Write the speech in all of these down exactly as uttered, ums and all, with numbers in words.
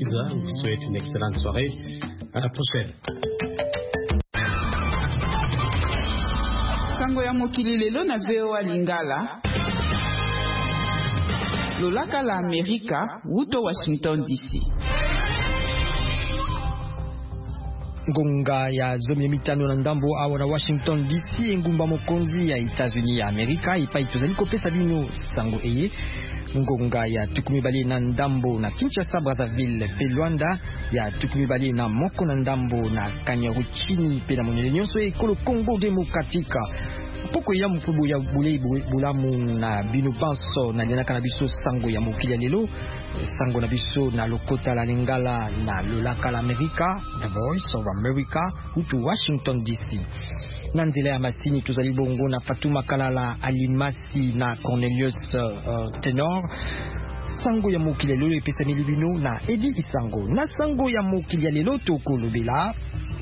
Moïse. Je vous souhaite une excellente soirée. À la prochaine. Sango ya mokili lelo na V O A Lingala. Lolaka la Amerika, wuto Washington D C. Ngonga ya zomi mitano na ndambo awa na Washington D C, ngumba mokonzi ya Etats-Unis ya Amerika ipai tozali kopesa bino sango eye. Ngonga ya tukumi bali na ndambo na Kinshasa, Brazzaville pe Luanda, ya tukumi bali na moko na ndambo na Kanyaru chini pe na monyele nyonso ekolo Congo Demokratika. Poko ya mpubu ya bulei bulamu na bino banso na lianaka na biso sango ya mokili ya lelo, sango na biso na lokota la Lingala na lolaka la Amerika, The Voice of America, hutu Washington D C. Na nzela ya masini tuzali bongo na Fatuma Kalala Alimasi na Cornelius uh, Tenor. Sango ya mokili ya lelo epesa milibino na Edi Isango. Na sango ya mokili ya lelo toko lobela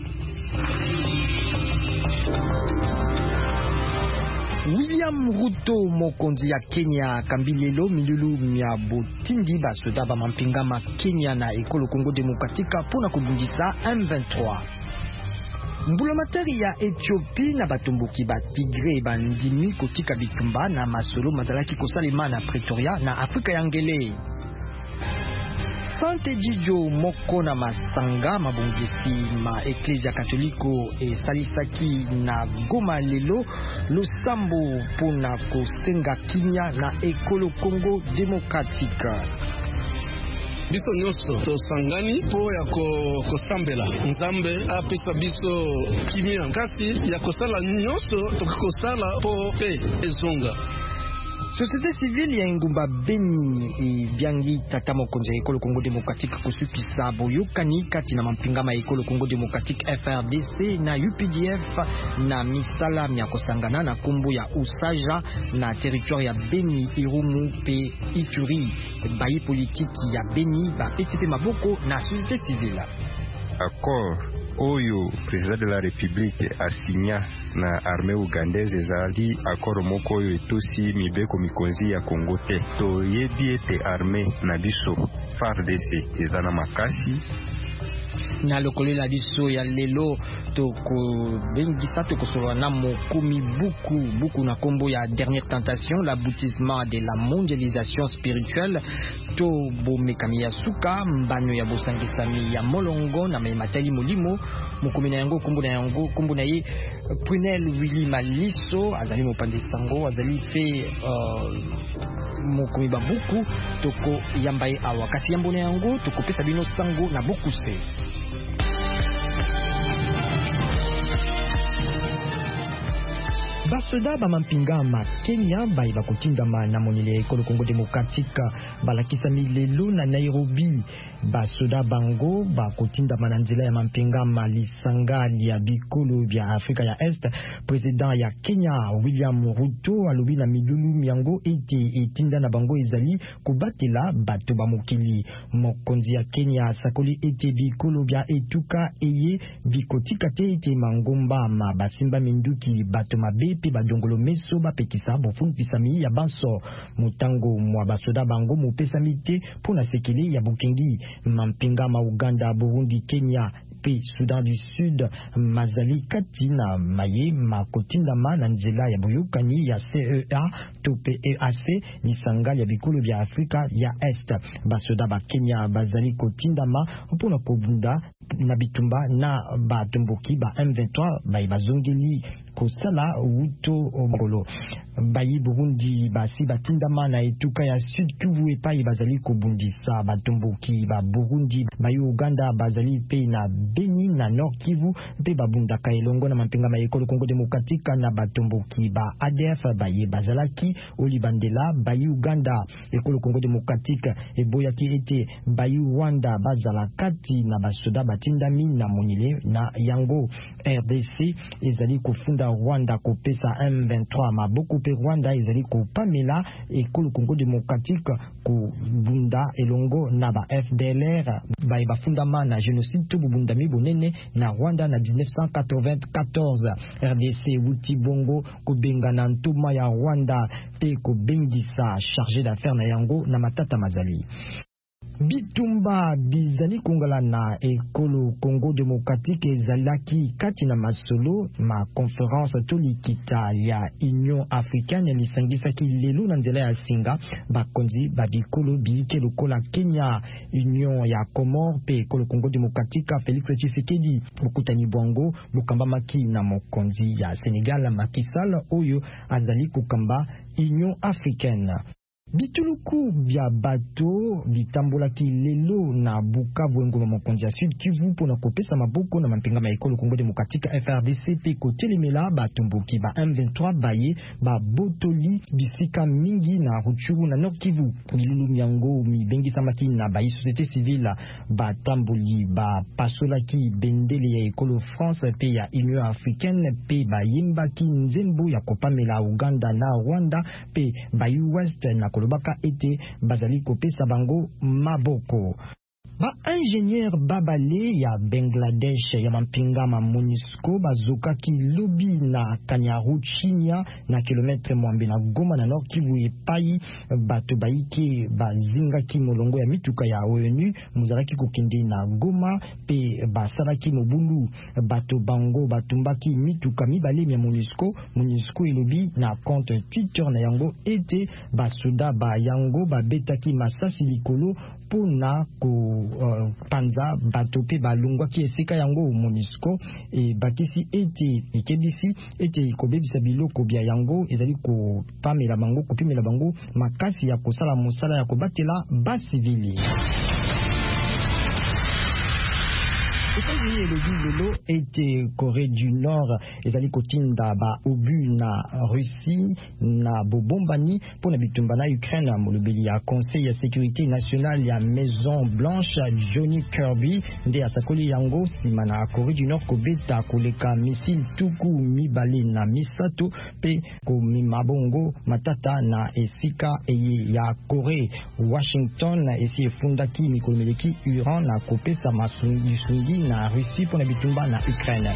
William Ruto mokonzi ya Kenya kambilelo milulu mia botindi basoda ba mampingama Kenya na ekolo Congo Demokratika pona kubungisa M vingt-trois. Mbulamatari ya Ethiopie na batumbuki ba Tigre bandimi kotika bitumba na masolo madalaki kosalema na Pretoria na Afrika ya Ngele. Sante Dijo moko na masanga mabongisi ma Eklezia Katoliko e salisaki na Goma lelo losambo pona kosenga kinya na ekolo Congo Demokratika. Biso nyonso tosangani po ya kosambela nzambe apesa biso kimia kasi ya kosala nyonso tokosala po pe ezonga. Société civile ya ngumba Beni e biangi tata mokonzi ya ekolo Congo Demokratika kusupisa boyokani kati na mampingama ya ekolo Congo Demokratika F R D C na U P D F na misala ya kosangana na kumbu ya usaja na territoire ya Beni, Irumu pe Ituri. Bayi politiki ya Beni ba peti pe maboko na société civile. Accord oyo président de la République asigna na armée ougandaise ezali accord moko oyo etosi mibeko mikonzi ya Congo te. Toyebi ete armée na biso F A R D C eza na makasi na lokolela biso ya lelo toko bengisa toko solo na mokomi buku buku na kombo ya dernière tentation, l'aboutissement de la mondialisation spirituelle. To bomekami ya suka mbano ya bosangisami ya molongo na matali molimo mokomi na yango kombo na yango kombo na ye Prunel Willy Maliso azali mopande sango azali fe uh, mokomi babuku toko yambaye awa kasi yambo na yango toko pesa bino sango na buku se. Basoda ba mampingama Kenya bai bakutindama na monile ekolo Congo Demokratika balakisa milelo na Nairobi. Basoda bango bakutindama na nzela ya mampingama lisanga ya bikolo vya Afrika ya Est. President ya Kenya William Ruto alobi na milulu miango ete etinda na bango ezali kubatela bato ba mokili. Mokonzi ya Kenya sakoli ete bikolo vya etuka eye bikotika te ete mangomba ma basimba minduki bato mabe pe badongolo meso bapekisa bofunu pisami ya banso mutango mwa basoda bango mupesa mite pona sekele ya bukengi mampingama Uganda, Burundi, Kenya pe Sudan du Sud mazali kati na maye makotindama na nzela ya boyokani ya C E A to P E A C lisanga ya bikolo vya Afrika ya Est. Basoda ba Kenya bazali kotindama pona kobunda na bitumba na batumbuki ba M vingt-trois ba bazongeli kosala uto ngolo. Bayi Burundi basi batindama na etuka ya Sud Kivu epai bazali kobundisa batumbuki ba Burundi. Bayi Uganda bazali pe na Beni na Nord Kivu pe babundaka elongo na mampingama ekolo Congo Demokratika na batumbuki ba A D F bayi bazalaki olibandela bayi Uganda ekolo Congo Demokratika eboyaki ete bayi Rwanda bazala kati na basoda batindami na monile na yango. R D C ezali kofunda Rwanda kopesa M vingt-trois maboko pe Rwanda ezali kopamela ekolo Congo Demokratika kubunda elongo na ba F D L R bayi bafundama na génocide to bubundami bonene na Rwanda na dix-neuf cent quatre-vingt-quatorze. R D C wuti bongo kobenga na ntoma ya Rwanda pe kobengisa chargé d'affaires na yango na Matata Mazali. Bitumba bizali kongala na ekolo Congo démocratique ezalaki kati na masolo ma conférence tolikita ya Union africaine lisangisaki lelo na nzela ya singa bakonzi babikolo biike lokola Kenya, Union ya Comore pe ekolo Congo démocratique Félix Tshisekedi okutani bwango bukambamaki na mokonzi ya Sénégal Macky Sall oyo azali kukamba Union africaine. Bituluku bya bato bitambolaki lelo na Bukavu ngoma mokonzi ya Sud Kivu pona kopesa maboko na mampinga ma ekolo Congo démocratique F R D C pe kotelemela batumbuki ba M vingt-trois baye ba botoli bisika mingi na Rutshuru na Nord Kivu. Milulu miango mibengi samaki na ba société civile batamboli ba pasolaki bendele ya ekolo France pe ya Union africaine pe ba yimbaki nzembo ya kopamela Uganda na Rwanda pe ba U West na kolobaka ete bazali kopesa bango maboko. Ba ingénieur babale ya Bangladesh ya mampingama MONUSCO bazokaki lobi na Kanyaru Chinya na kilometre mwambe na Goma na Nord Kivu epai bato baike bazingaki molongo ya mituka ya ONU muzalaki kokende na Goma pe basalaki mobulu bato bango batumbaki mituka mibale ya MONUSCO. MONUSCO elobi na compte Twitter na yango ete basoda ba yango babetaki masasi likolo pona ko uh, panza bato pe balungwa ki esika yango MONUSCO e bakisi ete ekebisi ete kobebisa biloko bya yango ezali ko pamela bango kopimela bango makasi ya kosala mosala ya kobatela ba civili. États-Unis et le était Corée du Nord ezali kotinda ba obu na Russie na bobombani pour na bitumba na Ukraine molobeli ya Conseil ya sécurité nationale ya Maison Blanche Johnny Kirby nde asakoli yango sima na Corée du Nord kobeta koleka missile tuku mibale na misato pe komimabongo matata na esika eye ya Corée. Washington esi efundaki mikomeleki Iran na kopesa masungi sungi na Russie pour bitumba na Ukraine.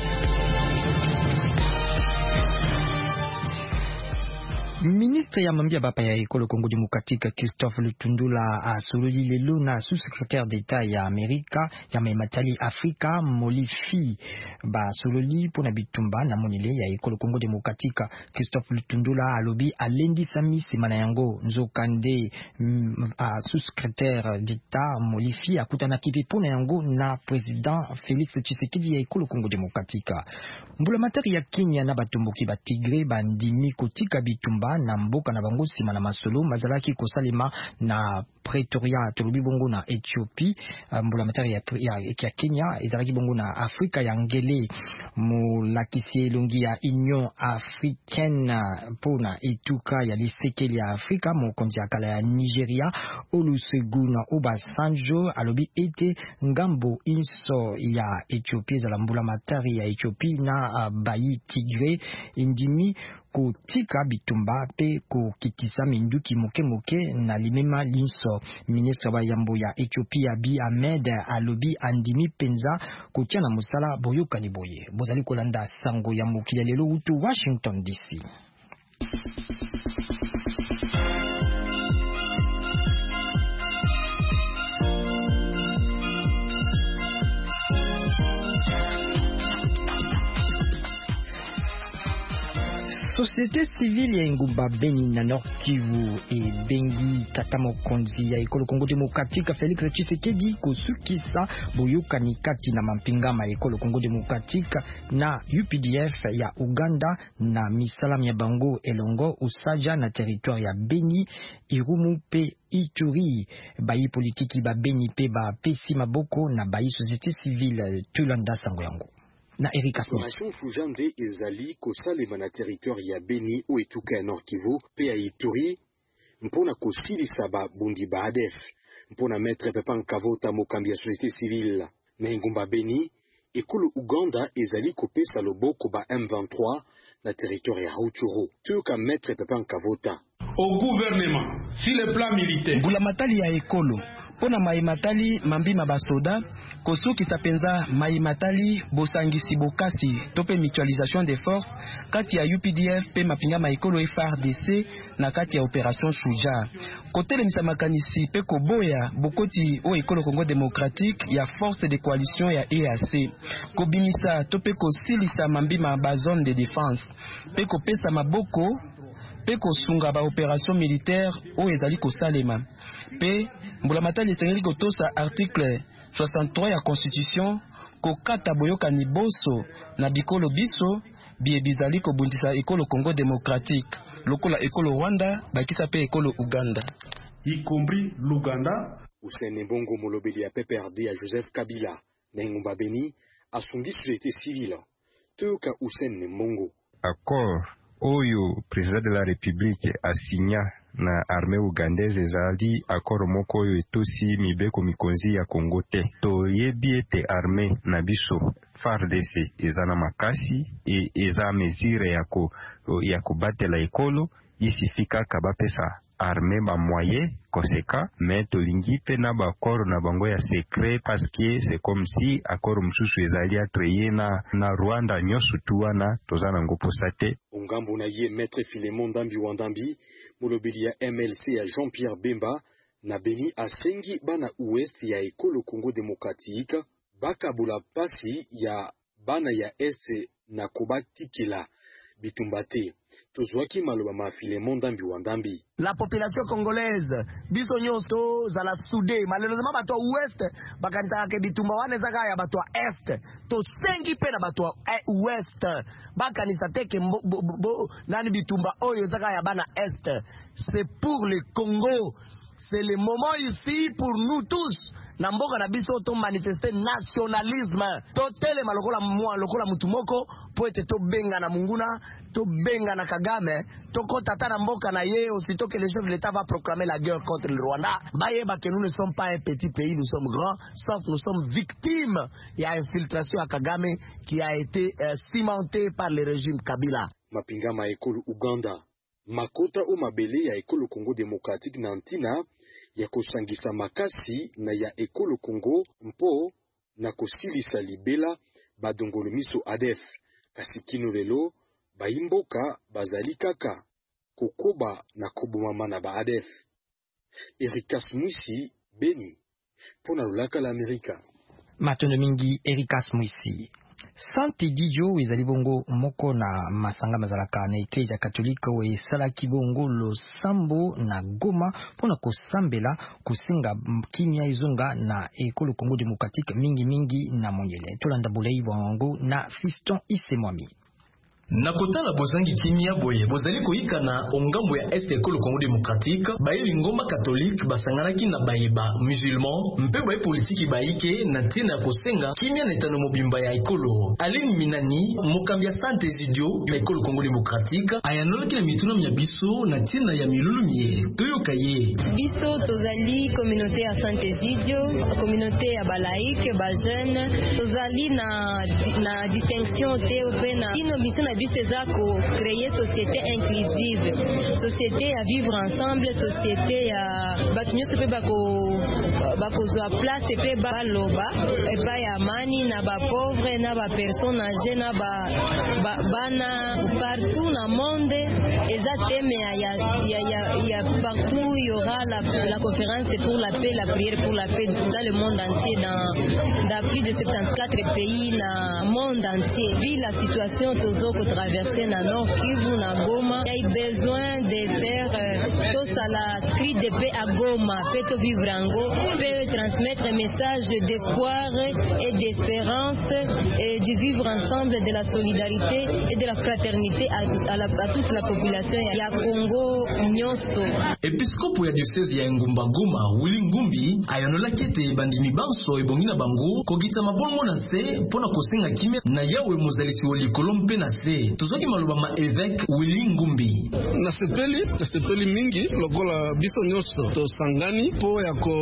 Ministre ya mambia bapa ya ekolo Congo démocratique Christophe Lutundula asololi lelo na sous-secrétaire d'État ya Amerika ya Matali Afrika Molifi ba sololi pona bitumba na monile ya ekolo Congo démocratique. Christophe Lutundula alobi alendi sami simana yango nzokande mm, a sous-secrétaire d'État Molifi akutana kipi pona yango na président Félix Tshisekedi ya ekolo Congo démocratique. Mbula matari ya Kenya na batumbuki ba Tigre bandimi kotika bitumba na mboka na bango sima na masolo mazalaki kosalema na Pretoria tolobi bongo na Ethiopie. Mbula matari ya, ya, ya Kenya ezalaki bongo na Afrika ya ngele mulakisi longi ya Union africaine pona etuka ya lisekeli ya Afrika mokonzi ya kala ya Nigeria Olusegun Obasanjo alobi ete ngambo inso ya Ethiopie zala mbula matari ya Ethiopie na uh, bayi Tigre indimi kotika bitumba pe kokitisa minduki moke moke na limema linso. Ministre wa yambo ya Ethiopia Abiy Ahmed alobi andimi penza kotia na musala boyoka liboye. Bozali kolanda sango ya mokili lelo utu Washington D C. Société civile ya Ngumba Beni na Nord Kivu e bengi tata mokonzi ya ekolo Congo démocratique Félix Tshisekedi kosukisa boyokani kati na mampingama ya ekolo Congo démocratique na U P D F ya Uganda na misalam ya bango elongo usaja na territoire ya Beni Irumu pe Ituri. Bayi politiki ba Beni pe ba pesi maboko na bayi société civile tulanda sango yango na Erika Smith. Formation Fujande ezali kosalema na territoire ya Beni o etuka ya Nord Kivu pe ya Ituri mpona kosilisa ba bundi ba A D F mpona mettre pepa nkavota mokambi ya société civile na Ngumba Beni ekolo Uganda ezali kopesa loboko ba M vingt-trois na territoire ya Rutshuru tuka mettre pepa nkavota au gouvernement si le plan militaire Mbula matali ya ekolo pona maimatali mambima basoda kosuki sapenza maimatali bosangisi bokasi tope mutualisation des forces kati ya U P D F pe mapinga maikolo F A R D C na kati ya opération Shuja kotele misamakanisi pe koboya bokoti o ekolo Congo démocratique ya force de coalition ya E A C kobimisa tope kosilisa mambima ba zone de défense pe kopesa maboko pe kosunga ba opération militaire o ezali kosalema pe mbula matali esengeli kotosa article soixante-trois ya constitution kokata boyokani boso na bikolo biso bie bizali kobundisa ekolo Congo démocratique lokola ekolo Rwanda bakisa pe ekolo Uganda y compris l'Ouganda. Ousseine Mbongo molobeli ya P P R D ya Joseph Kabila na Ngumba Beni asungi société civile toyoka Ousseine Mbongo. Accord oyo président de la République asigna na armée ougandaise ezali accord moko oyo etosi mibeko mikonzi ya Congo te toyebi ete armée na biso F A R D C eza na makasi e eza mesure ya ko ya kobatela ekolo isifika kabapesa armée ba moyen conséquent mais tolingi pe na ba accord na bango ya secret parce que c'est comme si accord mususu ezali atreye na na Rwanda nyosu tuwana tozana ngoposa te. Ungambo na ye maître Philemon Ndambi Wandambi molobeli ya M L C ya Jean-Pierre Bemba na Beni asengi bana ouest ya ekolo Congo démocratique bakabula pasi ya bana ya est na kobatikila bitumbate tozwaki maloba ma Philemon Ndambi Wandambi. La population congolaise biso nyonso za la soudé malheureusement bato ouest bakanisa ke bitumba wane zaka ya bato est to sengi pe na bato ouest bakanisa teke nani bitumba oyo zaka ya bana est. C'est pour le Congo. C'est le moment ici pour nous tous. Namboka na biso to manifester nationalisme. To tele malokola mwa lokola mutumoko po ete to benga na Munguna, to benga na Kagame, to kota ta mboka na ye aussitôt que le chef de l'État va proclamer la guerre contre le Rwanda. Baye ba que nous ne sommes pas un petit pays, nous sommes grands, sauf nous sommes victimes. Il y a infiltration à Kagame qui a été euh, cimentée par le régime Kabila. Mapinga ma ekolo Uganda. Makota o mabele ya ekolo Congo démocratique na ntina ya kosangisa makasi na ya ekolo Congo mpo na kosilisa libela badongolo miso A D F kasi kino lelo baimboka bazali kaka kokoba na kobomama na ba A D F. Erikas Mwisi Beni pona lolaka la Amerika. Matondo mingi Erikas Mwisi. Santi Dijo ezali bongo moko na masanga mazalaka na Eklezia Katolika we salaki bongo lo sambo na Goma pona kosambela kusinga kimia izunga na ekolo Congo démocratique mingi mingi na monyele tolanda bulei bongo na Fiston Isemwami. Nakotala bozangi kimia boye bozali koyika na ongambo ya este ekolo Congo démocratique baili ngoma catholique basanganaki na bayeba musulman mpe baye politiki baike na tina kosenga kimia na etano mobimba ya ekolo Aline Minani mokambi ya Saint Egidio ya ekolo Congo démocratique ayanolaki na mituna mya biso na tina ya milulumie toyoka ye biso tozali communauté ya Saint Egidio communauté ya balaike ba jeune tozali na na distinction te opena ino biso na biso créer société inclusive, société à vivre ensemble, société à batunyo sepe bako bako zo place sepe baloba et pas ya mani na ba pauvre na ba personne âgée na ba bana partout na monde eza thème ya ya ya ya partout il y aura la la conférence pour la paix, la prière pour la paix dans le monde entier dans dans plus de soixante-quatorze pays na monde entier. Vu la situation tozoko traverser na Nord Kivu na Goma, il y a besoin de faire euh, tout ça la cri de paix à Goma, peut to vivre en Go, peut transmettre un message d'espoir et d'espérance et de vivre ensemble, de la solidarité et de la fraternité à, à, la, à toute la population ya Congo nyonso. Episkopo ya diocese ya Ngumba Goma Willy Ngumbi ayanola kete bandimi banso ebongina bango kogita mabolmo na se pona kosenga kimia na yawe mozalisi wolikolo mpe na se tozoki maloba ma évêque Willy Ngumbi na sepeli na sepeli mingi lokola biso nyonso to sangani po ya ko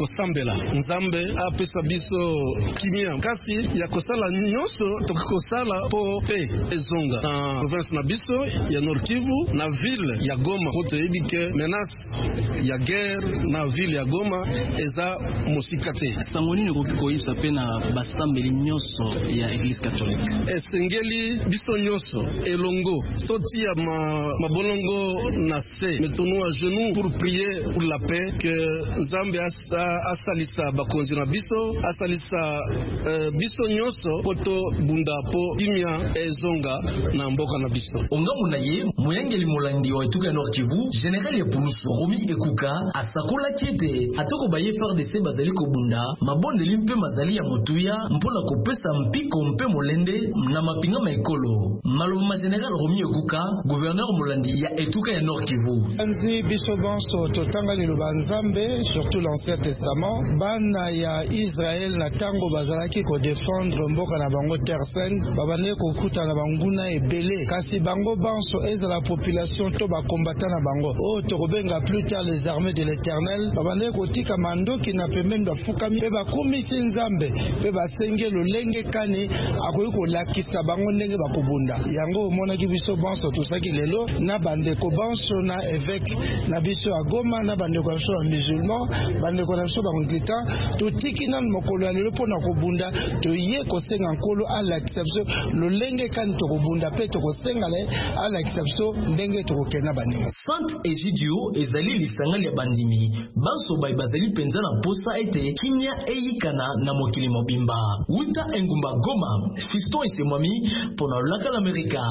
kosambela nzambe apesa biso kimia kasi ya kosala nyonso tokosala po pe ezonga na province na biso ya Nord Kivu na ville ya Goma kote ebike menace ya guerre na ville ya Goma eza mosika te. Sango nini koki koyebisa pe na basambeli nyonso ya Église catholique? Esengeli biso nyonso elongo totia ma mabolongo na se metonua genou pour prier pour la paix que Nzambe asa asalisa bakonzi na biso asalisa uh, biso nyonso poto bunda po kimia ezonga na mboka na biso. Ongambo na ye moyangeli molandi wa etuka Nord Kivu général ya police Romi Ekuka asakola kiete atoko ba F R D C bazali ko bunda mabonde limpe mazali ya motuya mpona kopesa mpiko mpe molende na mapinga maikolo maloma général Romi Ekuka gouverneur molandi ya etuka ya Nord Kivu. Anzi biso banso totanga ni Nzambe surtout l'Ancien Testament bana ya Israël na tango bazalaki ko défendre mboka na bango terre sainte babane ko kuta na banguna ebele kasi bango banso eza la population to ba combattant na bango o to kobenga plus tard les armées de l'Éternel babane ko tika mandoki na pemendo fukami pe ba komisi Nzambe pe ba senge lolenge kani akoyi ko lakisa bango ndenge bakobunda yango mona ki biso banso to saki lelo na bande ko banso na évêque na biso a Goma na bande ko so musulman bande ko so ba anglican to tikina mokolo ya lelo pona kobunda to ye ko senga nkolo ala exception lolenge kani to kobunda pe to ko senga le ala exception ndenge to kokena banima Saint Egidio ezali lisangali ya bandimi banso bai bazali penza na posa ete kinya eyikana na mokili mobimba uta engumba Goma Fiston Isemwami pona laka l'Amerika.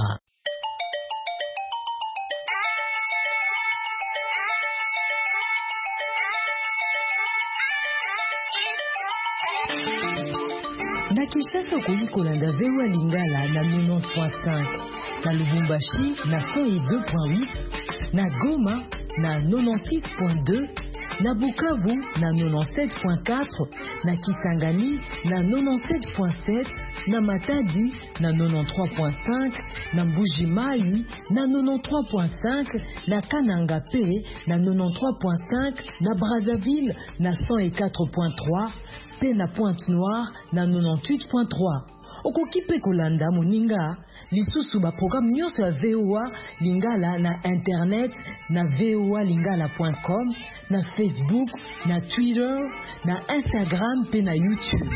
Na Kinshasa okoki kolanda V O A Lingala na quatre-vingt-dix point cinq, na Lubumbashi na cent deux point huit, na Goma na quatre-vingt-six point deux, na Bukavu na quatre-vingt-dix-sept point quatre, na Kisangani na quatre-vingt-sept point sept, na Matadi na quatre-vingt-treize point cinq, na Mbuji-Mayi na quatre-vingt-treize point cinq, na Kananga P na quatre-vingt-treize point cinq, na Brazzaville na cent quatre point trois, pe na Pointe-Noire na quatre-vingt-huit point trois. Okoki pe kolanda moninga lisusu ba programme nyonso ya V O A Lingala na internet na v o a lingala point com, na Facebook, na Twitter, na Instagram pe na YouTube.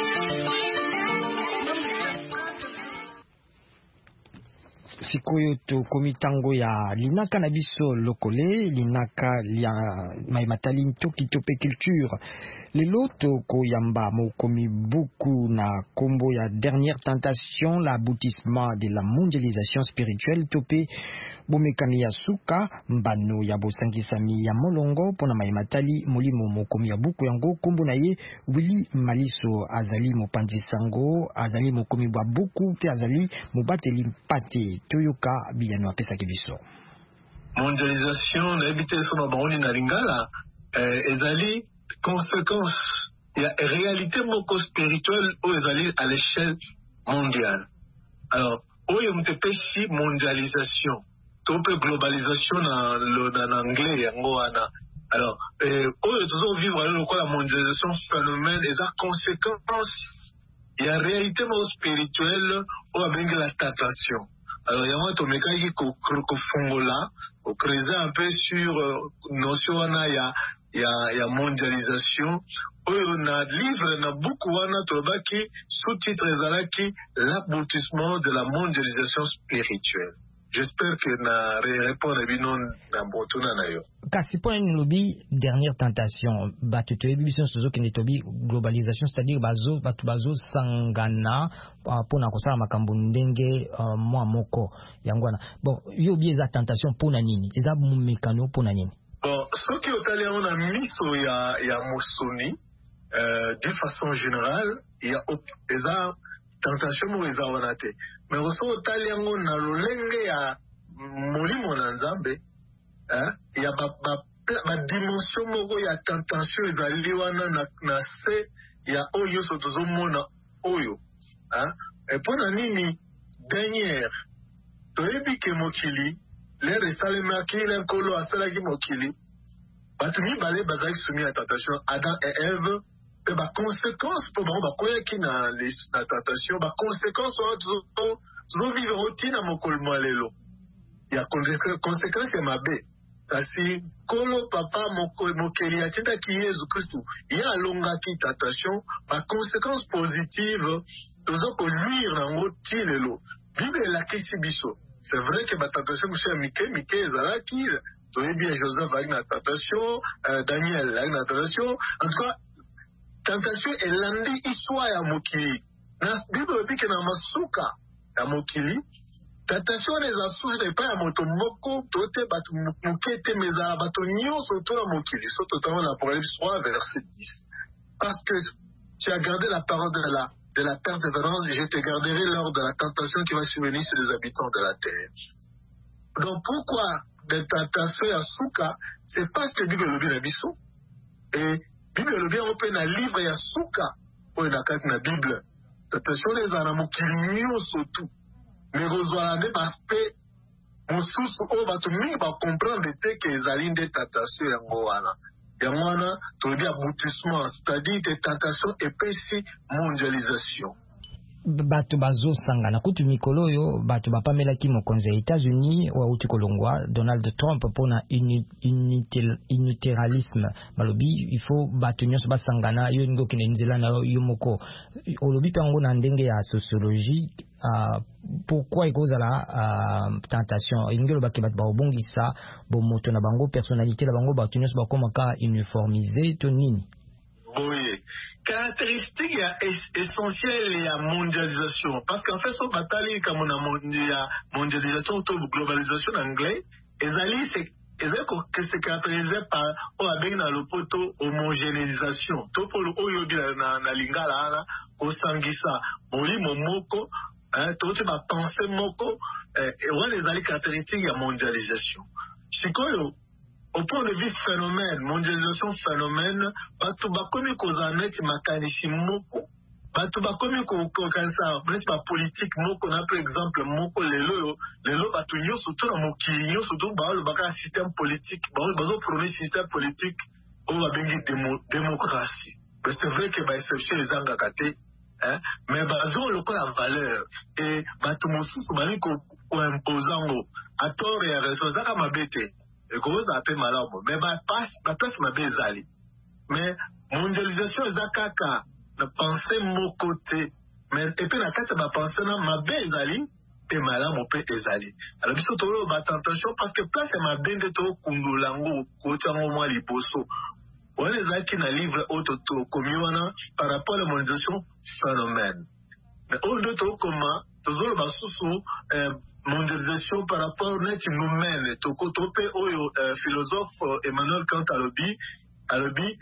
Sikoyo to komitango ya linaka na biso lokole linaka ya maimatali toki tope culture lelo to koyamba mokomi buku na kombo ya dernière tentation l'aboutissement de la mondialisation spirituelle tope bomekani ya suka mbano ya bosangisami ya molongo pona maimatali molimo mokomi ya buku yango kombo na ye Willy Maliso azali mopanzi sango azali mokomi bwa buku pe azali mobateli mpate toyoka biyano apesa kibiso. Mondialisation na ebite so na baoni na lingala eh, ezali conséquence ya réalité moko spirituelle ou ezali à l'échelle mondiale. Alors, oyo mtepesi mondialisation tope globalisation na na, na anglais yango wana. Alors, eh, oyo tozo vivre alors quoi la mondialisation phénomène et sa conséquence il y a réalité moko spirituelle ou avec la tentation. Alors, il y a un peu de fongola, au creuser un peu sur notion il y a il y a il y a mondialisation. On a livre na beaucoup wana toba qui sous-titre ezalaki l'aboutissement de la mondialisation spirituelle. J'espère que na répondre bino na botuna na yo. Kasi po lobi dernière tentation batu to ebibiso sozo kende tobi globalisation c'est-à-dire bazo batu bazo sangana pona kosala makambo ndenge uh, mwa moko yangwana. Bon yo bi eza tentation pona nini? Eza mumekano pona nini? Bon ce qui est allé on a miso ya ya musoni euh, de façon générale il y a eza tentation mo eza wana te. Mais aussi otali yango na lolenge ya molimo na Nzambe hein il y a ba ba, ba dimension moko ya tentation ezali wana na na se ya oyo so tozomona oyo hein et pona nini dernière toyebi ke mokili le resalemaki le nkolo asalaki mokili bato mibale bazalaki soumis à tentation Adam et Ève pe ba conséquence pour bango bakoya ki na na tentation ba conséquence wana tuzo vivre routine mokolo mwa lelo ya conséquence ya mabe kasi kolo papa mokeli atindaki Yesu Kristu ye alongaki tentation ba conséquence positive tozo koluire nango ti lelo Bible elakisi biso. C'est vrai que ma tentation monsieur Mike Mike ezalaki toyebi Joseph avec la tentation euh, Daniel avec la tentation en tout cas tentation elandi histoire ya mokili na Bible epi ke na masuka ya mokili tentation les asusu epai ya moto moko tote bato mokete meza bato nyonso to ya mokili so totalement l'Apocalypse trois verset dix parce que tu as gardé la parole de la de la persévérance, je te garderai lors de la tentation qui va survenir sur les habitants de la terre. Donc pourquoi des tentations à Souka, c'est parce que Bible le bien biso. Et Bible le bien on peut na livre ya Souka pour na carte na Bible. Tentation les anamo qui nyo surtout. Mais vous avez même aspect mon sous au bato mi ba comprendre que les alines des tentations ya ngoana. Yamwana, tu veux dire aboutissement, c'est-à-dire des tentations épaisses, mondialisation. Bato bazo sangana kutu mikolo yo bato bapamelaki mokonzi ya États-Unis wa uti kolongwa Donald Trump pona unilateralisme balobi il faut bato nyonso basangana yo ngoki na nzela na yo moko olobi pango na ndenge ya sociologie uh, pourquoi ekozala uh, tentation ingelo baki bato baobongisa bo moto na bango personnalité na bango bato nyonso bakomaka uniformisé to nini. Oui. Caractéristique essentielle la mondialisation. Parce qu'en fait, ce bataille comme on a mondialisation ou globalisation en anglais, ezali c'est que c'est caractérisé par on a bien dans le poteau homogénéisation. To pour le oyobi na na lingala ana ko sangisa boli momoko hein to te ba penser moko et on les ali caractéristique la mondialisation. Sikoyo au point de vue phénomène, mondialisation phénomène, bato bakomi kozaneti makanisi moko, bato bakomi kokanisa, bref ba politique moko na par exemple moko lelo lelo bato nyo surtout na mokili nyo surtout ba le baka système politique, ba bazo prôner système politique on va bengi démocratie. C'est vrai que ba exception les angakate, hein, mais bazo le quoi la valeur et bato mosusu bali ko imposango à tort et à raison ça ka mabete. Et que vous appelez malade, mais ma passe, ma passe ma bezali. Mais mondialisation est kaka, ne pensez mon côté, mais et puis la carte ma pensée na ma bezali, et malade mon père ezali. Alors biso tolo ba tentation parce que place ma bende to kundulango, kocha mo liboso. On les a qui na livre auto to komiwana par rapport à la mondialisation phénomène. Mais au de to comment, toujours ba susu mondialisation par rapport à nous-mêmes. Toko tope oyo philosophe Emmanuel Kant alobi alobi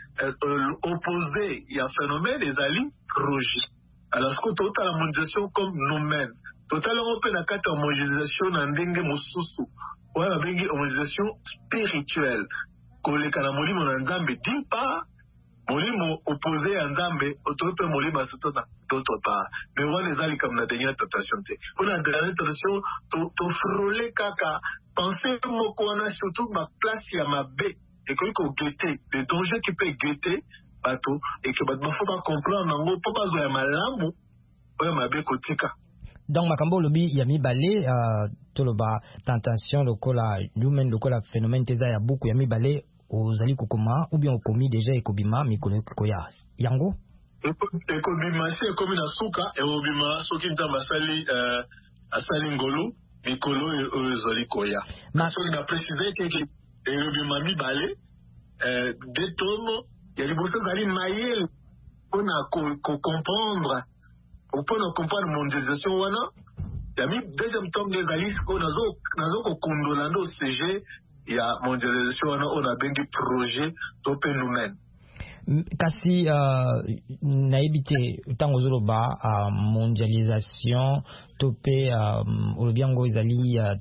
opposé il y a phénomène des ali projet. Alors que total la mondialisation comme nous-mêmes. Total on peut la carte mondialisation na ndenge mosusu. Wala bengi mondialisation spirituelle. Koleka na molimo na Nzambe dimpa molimo opposé à Nzambe otope molimo asotona d'autre part. Mais on les a comme la dernière tentation. On a la dernière tentation, to frôler kaka, penser moko wana surtout ma place ya ma baie et que ko guetter, les dangers qui peut guetter bateau et que bateau faut pas comprendre nango po pas ya malamu o ya mabe kotika. Donc makambo lobi ya mibale uh, toloba tentation lokola human lokola phénomène teza ya buku ya mibale ozali kokoma ou bien okomi déjà ekobima mikolo koya yango ekobima si ekomi na suka ekobima soki nzambe asali asali ngolu mikolo oyo ezali koya soki na précise keke ekobima mibale de tomo ya liboso ezali mayele mpona kocomprendre mpona comprendre mondialisation wana ya mi deuxième tome ezali sikoyo nazo kokondola ndo sujet ya mondialisation wana oyo nabengi projet to mpe nous-mêmes. Kasi uh, nayebi te ntango ozoloba uh, mondialisation to mpe uh, olobi yango ezali uh,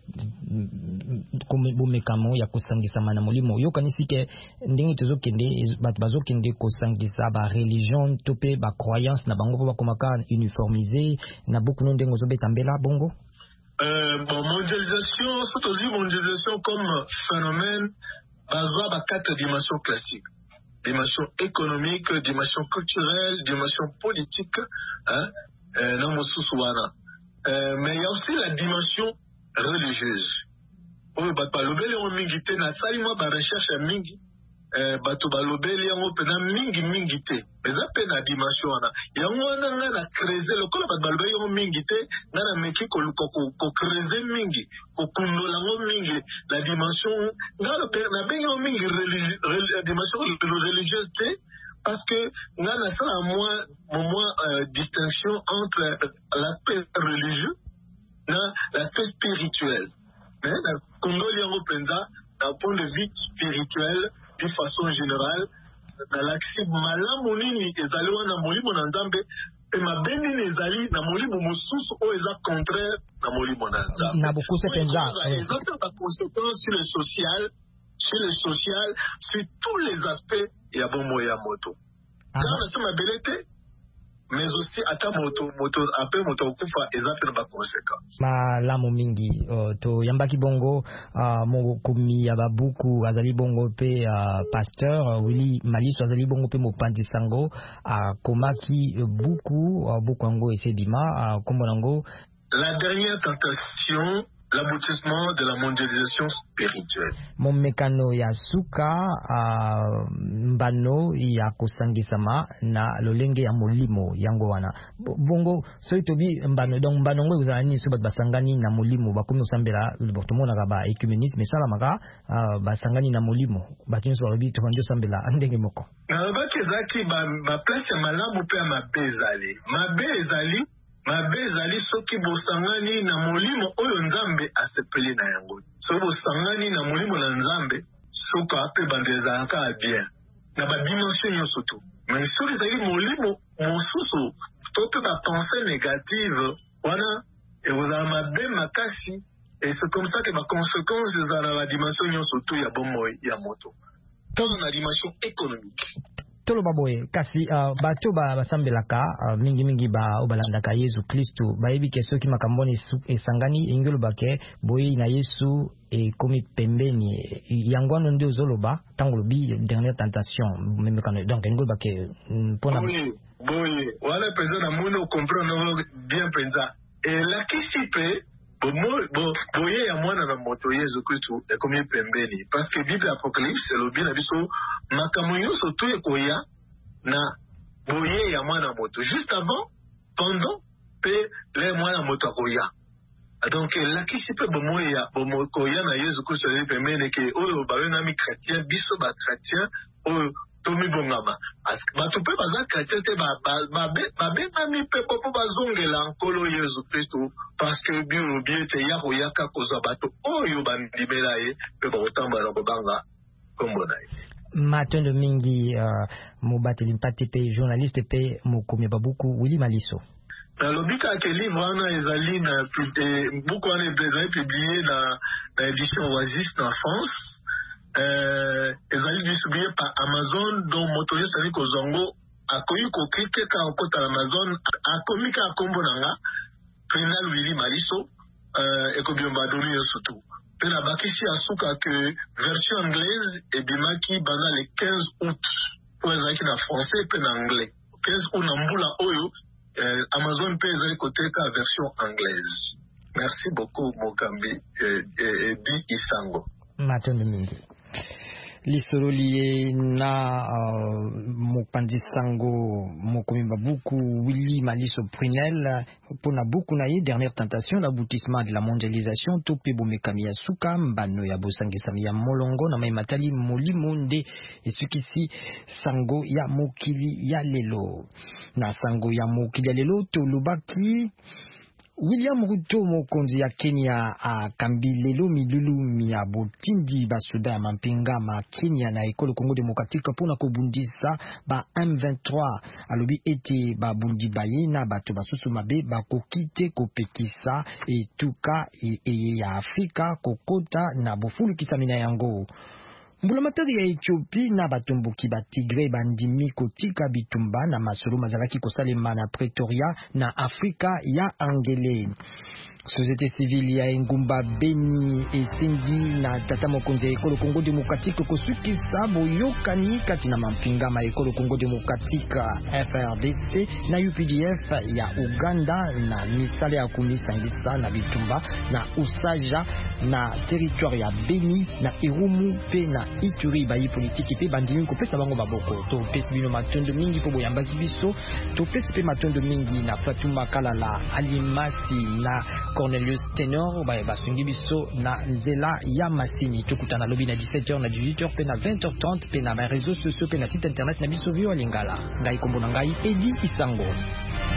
bomekamo ya kosangisama na molimo yokanisi ke ndenge tozokende bato bazokende kosangisa bareligion to mpe bacroyance na bango mpo bakomaka uniformise na bokunu ndenge ozobeta mbela bongo. Euh, bon, mondialisation, surtout mondialisation comme phénomène, bazwa ba quatre dimensions classiques. Dimension économique, dimension culturelle, dimension politique, hein, euh, non, euh, mais il y a aussi la dimension religieuse. Oh, bah, balobeli on mingité na sali moi ba recherche mingi, euh, bato balobeli on pena mingi mingité. Mais ça pena dimension na. Ya ngona nga na creuser le kola bato balobeli on mingité, na na meki ko ko ko creuser mingi, ko kundola ngo mingi la dimension na le na benyo mingi la dimension religieuse té parce que na na ça moins moins euh, distinction entre l'aspect religieux na l'aspect spirituel. Mais la Congolien repenza d'un point de vue spirituel de façon générale dans l'accès malamu nini ezali wana molimo na nzambe e mabeni ezali na molimo mosusu o eza contraire na molimo na nzambe na bokuse penza ezata ba conséquences sur le social sur le social sur tous les aspects ya bomo ya moto kana sema belete mais aussi ata moto moto après moto kufa ezapena ba conséquences malamu mingi uh, to yambaki bongo uh, mokomi ya babuku azali bongo pe uh, pasteur uh, Willy Maliso azali bongo pe mopanzi sango uh, komaki uh, buku uh, buku yango esebima uh, kombo nango La dernière tentation, l'aboutissement de la mondialisation spirituelle. Mon mekano ya suka uh, mbano ya kosangisama na lolenge ya molimo yango wana bongo so itobi mbano donc mbano ngo uzani so basangani na molimo bakomi osambela libortomo na ba ecumenisme sala maka uh, basangani na molimo bakinso babi to ndio sambela ndenge moko na bakezaki ba ba place malamu pe mabezali mabezali mabe ezali soki bosangani na molimo oyo nzambe asepeli na yango soki bosangani na molimo na nzambe soki ape bando ezalaka bien na badimension nyonso tu mais soki ezali molimo mosusu to mpe bapense négative wana ekozala mabe makasi et c'est comme ça que baconséquence ezala na badimension nyonso tu ya bomoi ya moto to na dimension économique tolo baboye kasi uh, bato ba basambelaka uh, mingi mingi ba obalandaka Yesu Kristo bayebi ke soki makamboni esangani engelo bake boye na Yesu e komi pembeni yangwano ndio zoloba tango lobi dernière tentation même quand donc engelo bake pona boye boye wala pesa na mono comprendre bien penza et la kisipe bo boye ya mwana na moto Yesu Kristo ekomi pembeni parce que Bible Apocalypse lobi na biso makambo nyonso to ekoya na boye ya mwana moto juste avant pendant pe le mwana moto akoya donc lakisi pe bomoye ya bomokoya na Yesu Kristo le pembeni ke oyo babenga mi chrétien biso ba chrétien oyo tomi bongama bato mpe baza chrétien te babengami mpe popo bazongela nkolo Yesu Kristo parce que biolobi ete ya koyaka kozwa bato oyo bandimela ye mpe bakotambola na kobanga kombo na ye matondo mingi uh, mobateli mpate pe journaliste pe mokomi babuku Willy Maliso nalobi kaka livre wana ezali na buku wana ezali publié na édition Oasis na France. Euh, ezali distribué par Amazon dont moto yo sali kozongo akoyi ko cliquer ka okota Amazon akomi ka kombo nanga Prenal Willy Maliso euh ekobiomba doni yo surtout pe na bakisi asuka que version anglaise et bimaki bana le quinze août pour ezaki na français pe na anglais quinze août na mbula oyo euh, Amazon pe ezali côté ka version anglaise. Merci beaucoup Mokambi et, et, et Di Isango matondo mingi lisolo liye na uh, mopanzi sango mokomi babuku Willy Maliso Prunel pona buku na ye dernière tentation l'aboutissement de la mondialisation to pe bomekami ya suka mbano ya bosangisami ya molongo na maimatali molimo nde esukisi sango ya mokili ya lelo na sango ya mokili ya lelo to lubaki William Ruto mokonzi ya Kenya a kambilelo milulu ya botindi basoda ya mampinga ma Kenya na ekolo Congo Démocratique pona kobundisa ba M vingt-trois alobi ete ba bundi bayina bato basusu mabe bakokite kopekisa etuka e, e ya Afrika kokota na bofulu kisamina yango mbulamatari ya Ethiopie na batomboki ba Tigray bandimi kotika bitumba na masolo mazalaki kosalema na Pretoria na Afrika ya Angele. Société civile ya Engumba Beni esengi na tata mokonzi ya ekolo Congo Démocratique kosukisa boyokani kati na mampinga ma ekolo Congo Démocratique F R D C na U P D F ya Uganda na misale ya kumisangisa na bitumba na usaja na territoire ya Beni na Irumu pe na Ituri bayi politiki pe bandimi kopesa bango baboko to pesi bino matondo mingi po boyambaki biso to pesi pe matondo mingi na Fatumba Kalala Alimasi na Cornelius Tenor ba basungi biso na nzela ya masini tokutana lobi na dix-sept heures na dix-huit heures pe na vingt heures trente pe na ba réseaux sociaux pe na site internet na biso vio Lingala ngai kombo na ngai Edi Isango.